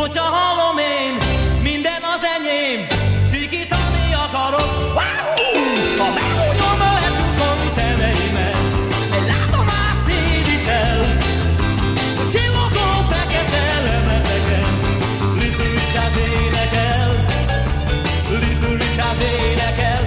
Hogyha hallom én, minden az enyém, sikítani akarok. Ha megúgyom, lecsukom szemeimet, egy látomás szédítel, a csillogó fekete lemezeken. Little Richard énekel, Little Richard énekel.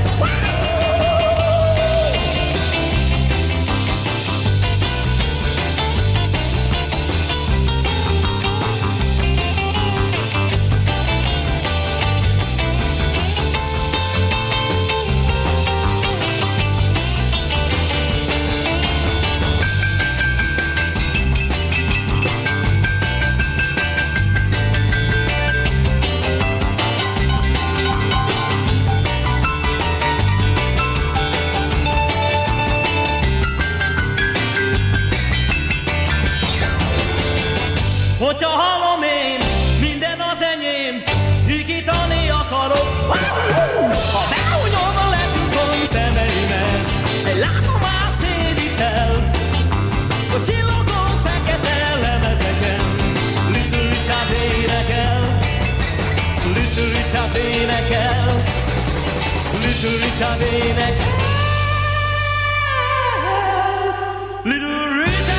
Hogyha hallom én, minden az enyém, sikítani akarok. Ha beúnyom, lecsukom szemeimet, egy látomás szédítel, a csillogó fekete lemezeken. Little Richard énekel, Little Richard énekel, Little Richard énekel. Little Richard.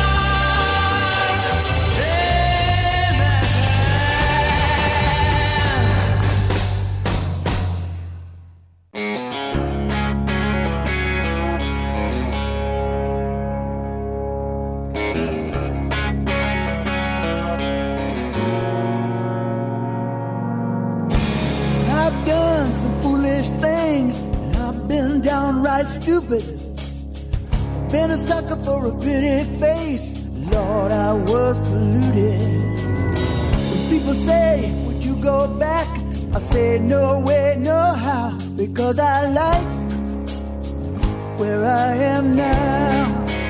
Downright stupid, been a sucker for a pretty face. Lord, I was polluted. When people say, would you go back? I say, no way, no how, because I like where I am now.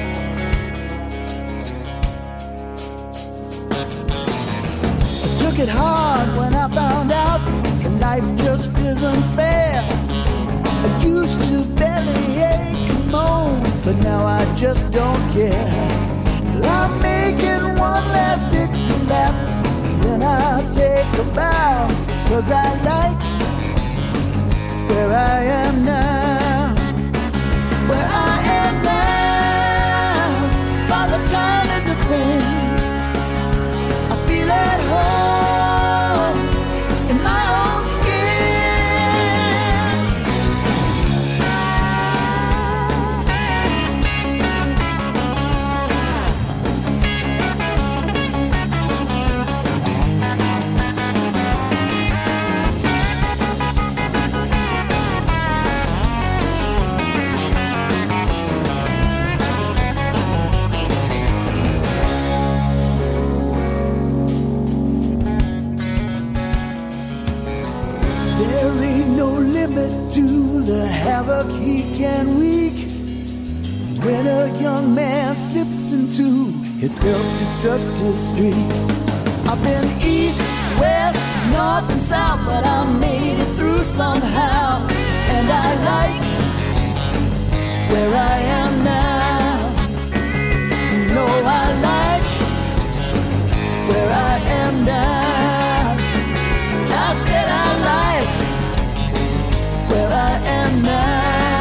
I took it hard when I found out that life just isn't fair. I used to bellyache and moan, but now I just don't care. I'm making one last victory lap, then I'll take a bow, 'cause I like where I am now. Where I am now, by the time is a pain. I feel at home in my own skin. The havoc he can wreak when a young man slips into his self-destructive streak. I've been east, west, north and south, but I made it through somehow. And I like where I am now. No, I like where I am now. I said I like where I am now.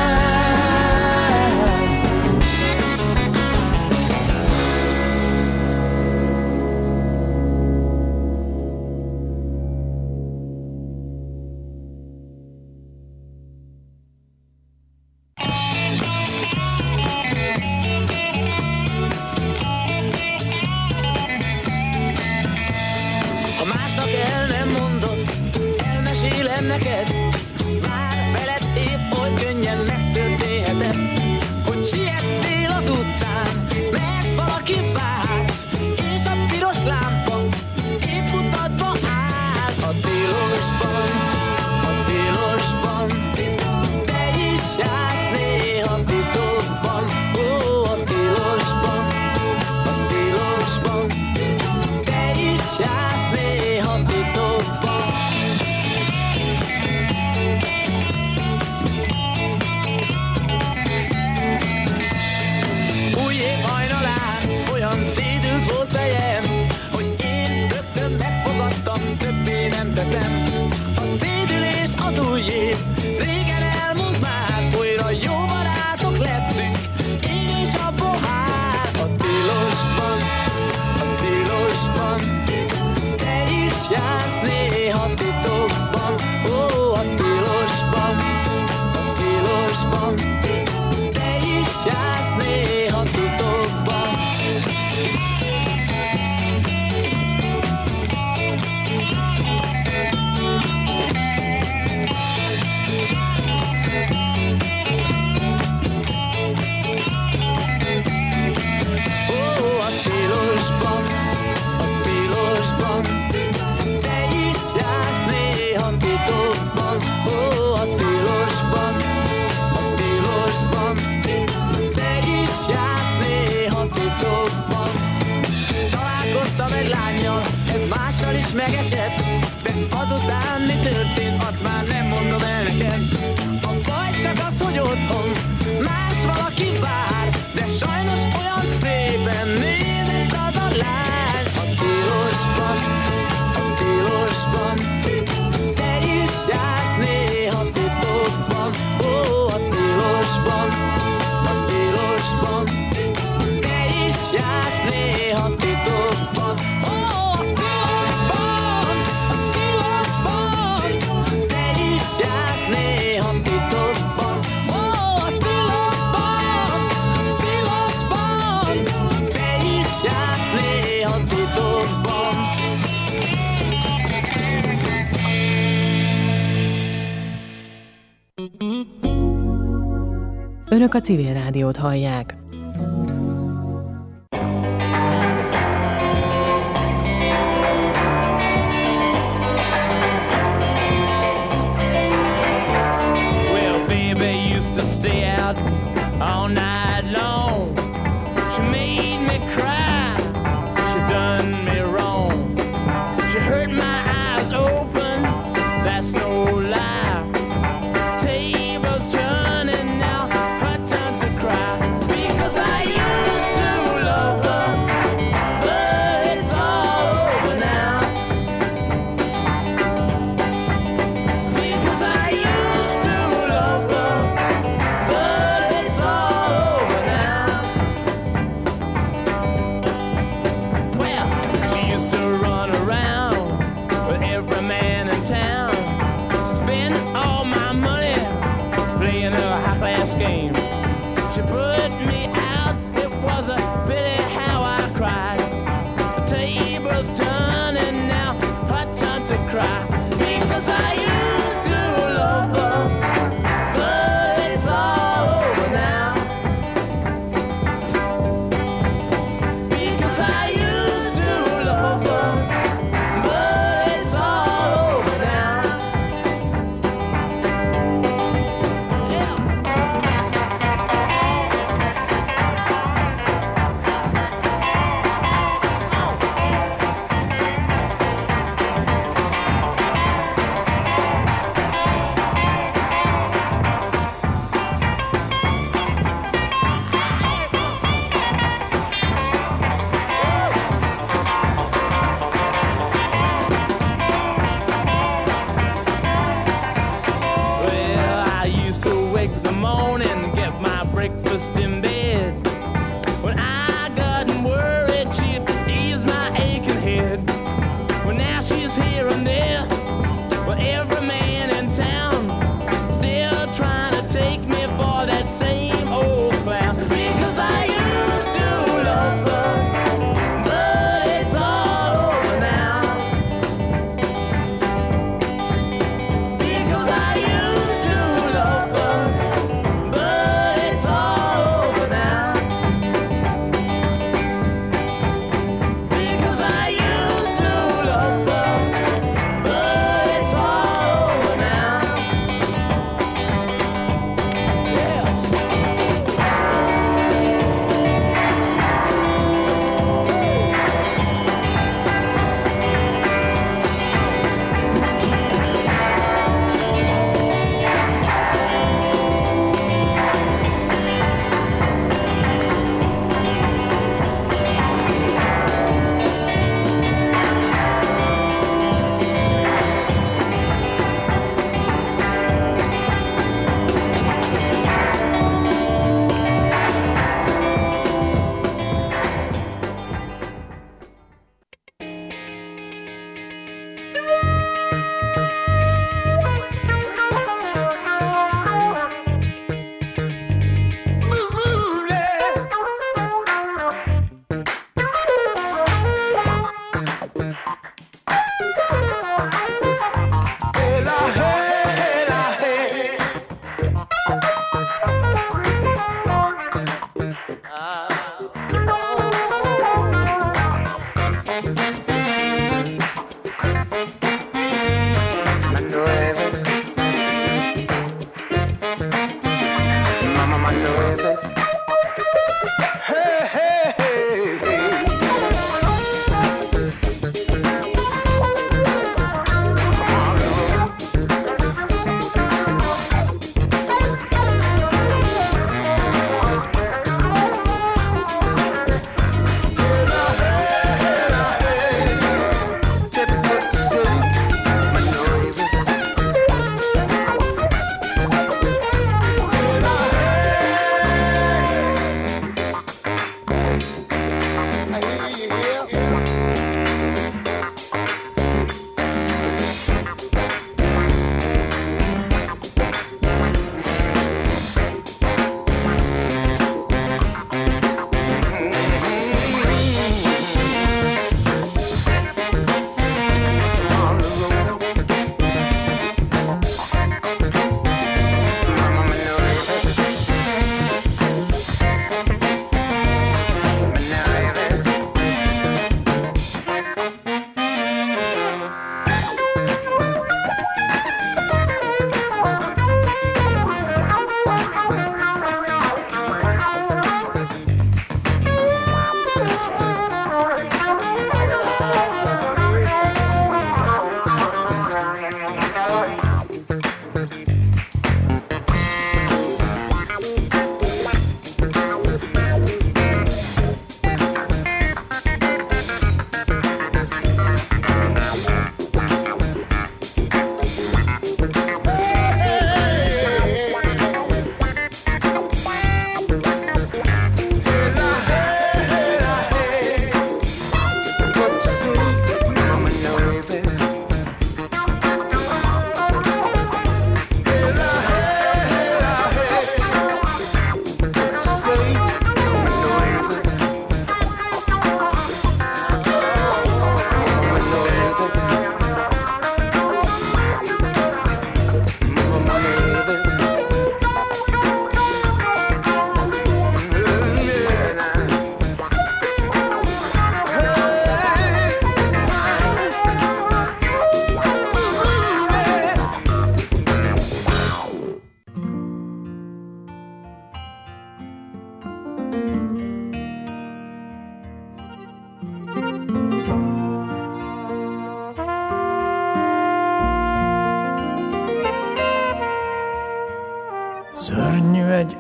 Ha másnak el nem mondod, elmesélem neked. Hogy könnyen megtörténhetett, hogy siettél az utcán, mert valaki várt, és a piros lámpa épp utadba áll. A tilosban, te is jársz néha titokban. Ó, a tilosban, te is jársz néha titokban. Szédült volt fejem, hogy én rögtön megfogadtam lányjal, ez mással is megesett. De azután mi történt, azt már nem mondom el neked. A baj csak az, hogy otthon más valaki vár, de sajnos olyan szépen nézett az a lány. A tilosban, te is jársz néha titokban. Ó, a tilosban, te is jársz néha titokban. Ó, a tilosban, te is jársz néha titokban. Ó, a tilosban, te is jársz néha titokban. Önök a Civil Rádiót hallják. Well, baby used to stay out all night long. She made me cry, she done me wrong. She hurt my eyes open, that's no lie. Tables turning now, her time to cry. Because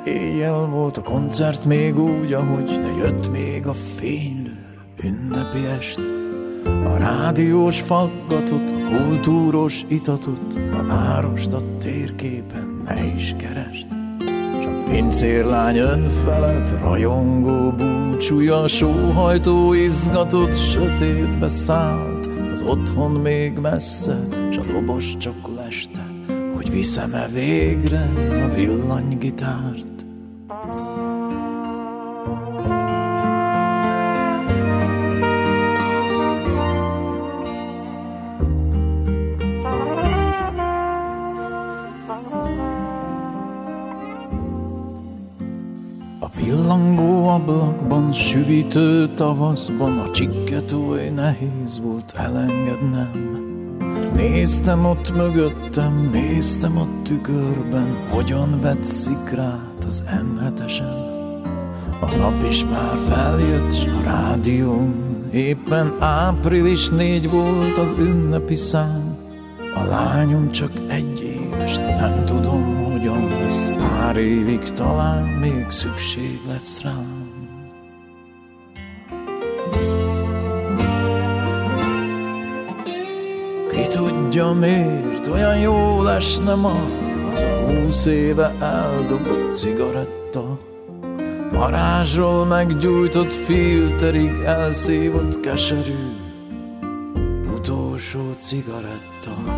éjjel volt a koncert még úgy, ahogy, de jött még a fénylő ünnepi est. A rádiós faggatot, a kultúros itatot, a várost a térképen ne is keresd. S a pincérlány önfelett rajongó búcsúja, sóhajtó izgatott sötétbe szállt. Az otthon még messze, s a dobos csak leste, hogy viszem-e végre a villanygitárt. Pillangó ablakban, süvítő tavaszban, a csikket oly nehéz volt elengednem. Néztem ott mögöttem, néztem a tükörben, hogyan vett szikrát az M7-esen. A nap is már feljött, s a rádión éppen április 4 volt az ünnepi szám. A lányom csak 1 éves, nem tudom, hogyan lesz, pár évig talán még szükség lesz rám. Ki tudja miért olyan jól esne ma az a 20 éve eldobott cigaretta. Varázsról meggyújtott filterig elszívott keserű utolsó cigaretta.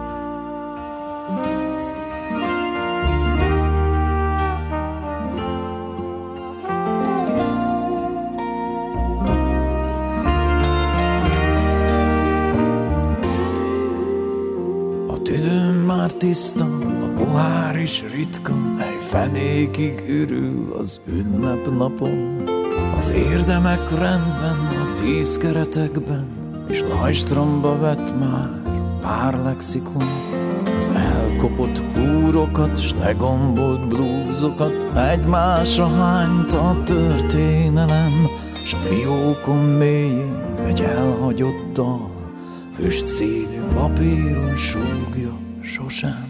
Tiszta, a pohár is ritka, mely fenékig ürül az ünnepnapon. Az érdemek rendben, a 10 keretekben, és lajstromba vett már pár lexikon. Az elkopott húrokat, s legombolt blúzokat egymásra hányta a történelem, s a fiókon mélyén egy elhagyott dal füstszínű papíron súgja sosem.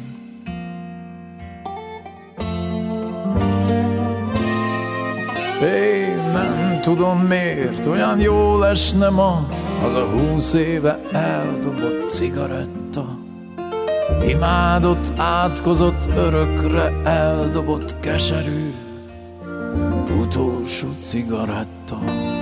Én nem tudom miért olyan jól esne ma az a 20 éve eldobott cigaretta. Imádott, átkozott, örökre eldobott keserű utolsó cigaretta.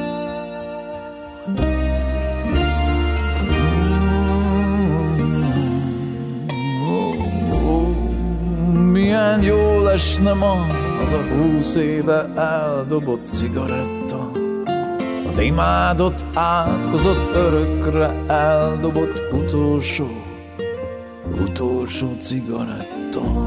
Milyen jól esne ma az a 20 éve eldobott cigaretta. Az imádott, átkozott, örökre eldobott utolsó cigaretta.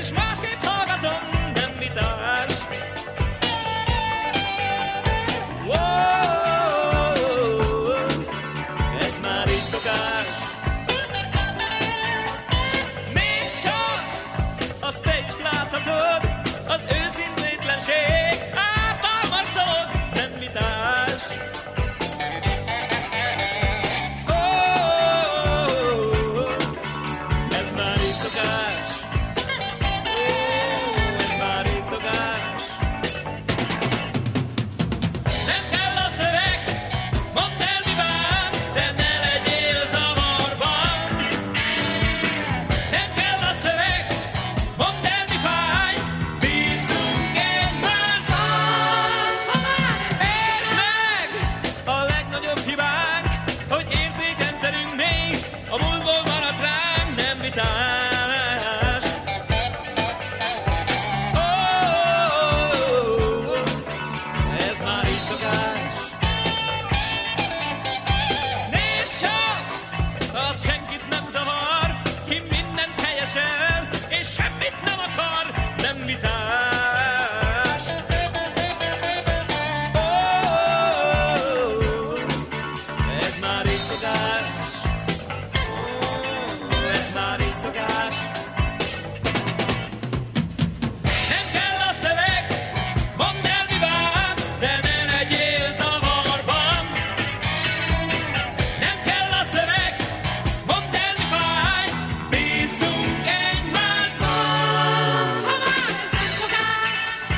és másképp hallgatom, nem vitás. Ez már így szokás. Nézd csak, azt te is láthatod, az őszintlétlenség ártalmas dolog, nem vitás. Ez már így szokás. Ez már így szokás. Nem kell a szöveg, mondd el mi bán, de ne legyél zavarban. Nem kell a szöveg, mondd el mi fáj, bízzunk egymásban. Értsd meg, a legnagyobb hibánk, hogy értékrendszerünk még a múltból maradt ránk, nem vitás. Ez már így szokás. Nézd csak, az senkit nem zavar, ki mindent helyesel, és semmit nem akar, nem vitás. Ez már így szokás. Ez már így szokás. Nem kell a szöveg, mondd el mi bán, de ne legyél zavarban. Nem kell a szöveg, mondd el mi fáj, bízzunk egymásban. Ha már ez nem szokás.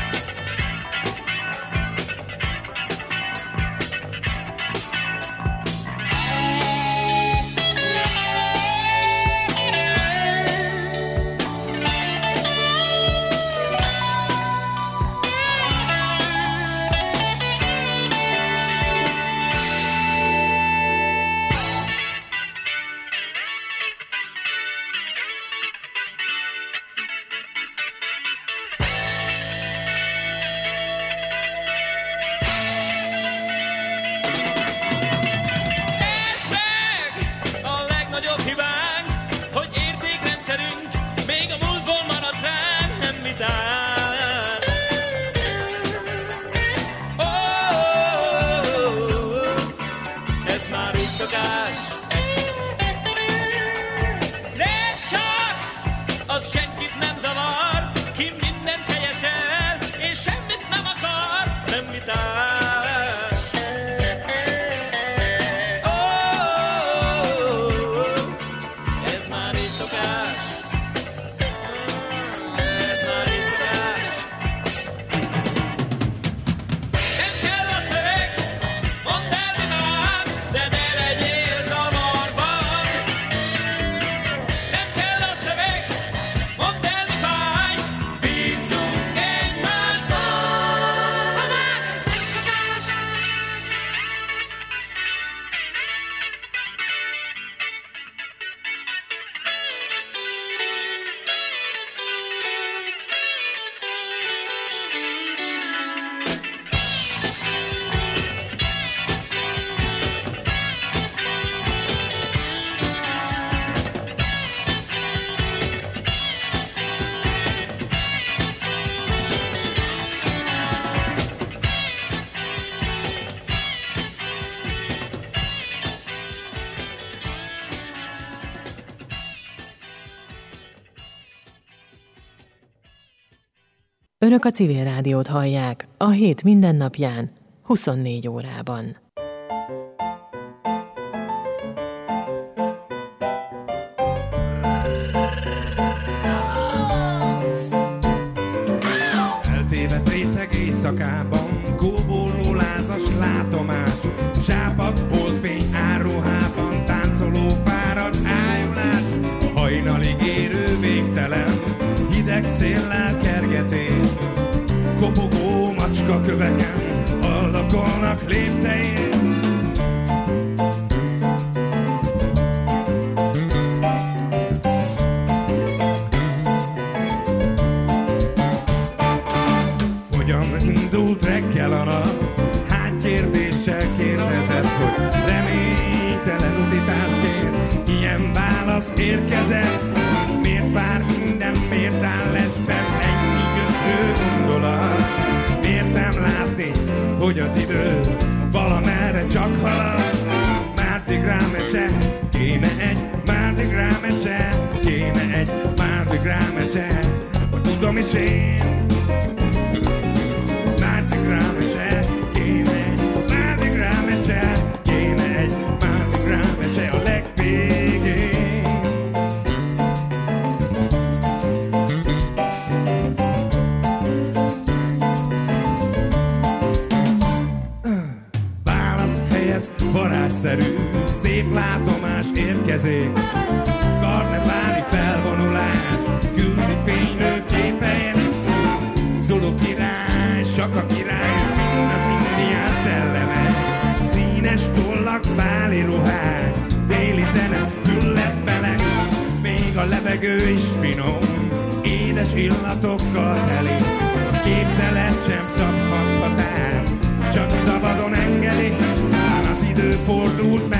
Értsd meg, a legnagyobb hibánk, hogy értékrendszerünk még a múltból maradt ránk, nem vitás. Ez már így szokás. Nézd csak, az senkit nem zavar, ki mindent helyesel, és semmit nem akar, nem vitás. Ez már így szokás. Ez már így szokás. Nem kell a szöveg, mondd el mi bán, de ne legyél zavarban. Nem kell a szöveg, mondd el mi fáj, bízzunk egymásban. Ha már ez nem szokás. Önök a Civil Rádiót hallják a hét mindennapján, 24 órában. Eltévedt részeg éjszakában, kóborló lázas látomás, sápadt holdfény árruhában, táncoló fáradt ájulás, a hajnalig érő végtelen, hideg széllel kergetén, kopogó macska köveken, hallakolnak léptein. Hogyan indult reggel a nap? Hány kérdéssel kérdezett, hogy reménytelen utitásként ilyen válasz érkezett. Miért vár minden, miért áll lesz hogy az idő valamerre csak halad. Mardi Gras mese, kéne egy Mardi Gras mese, kéne egy Mardi Gras mese, hogy tudom is én. Mardi Gras mese, kéne egy Mardi Gras mese, kéne egy Mardi Gras mese a legvégén. Varázsszerű, szép látomás érkezik. Karneváli felvonulás, küldi fénylő képein. Zulu király, Saka király, és mind az indián szelleme. Színes tollak, báli ruhák, déli zene, gyullett meleg. Még a levegő is finom, édes illatokkal teli. A képzelet sem szabhat határ, csak szabadon engedi. Az idő fordult meg,